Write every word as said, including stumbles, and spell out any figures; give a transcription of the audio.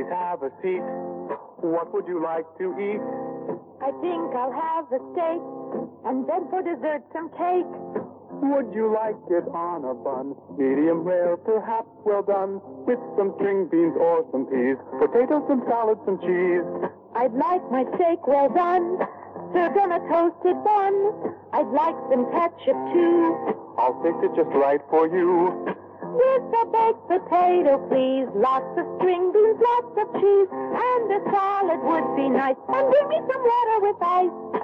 Please have a seat. What would you like to eat? I think I'll have a steak, and then for dessert some cake. Would you like it on a bun? Medium rare, perhaps well done, with some string beans or some peas, potatoes, some salad, some cheese. I'd like my steak well done, served on a toasted bun. I'd like some ketchup too. I'll fix it just right for you. With a baked potato, please. Lots of string beans, lots of cheese, and a salad would be nice. And bring me some water with ice.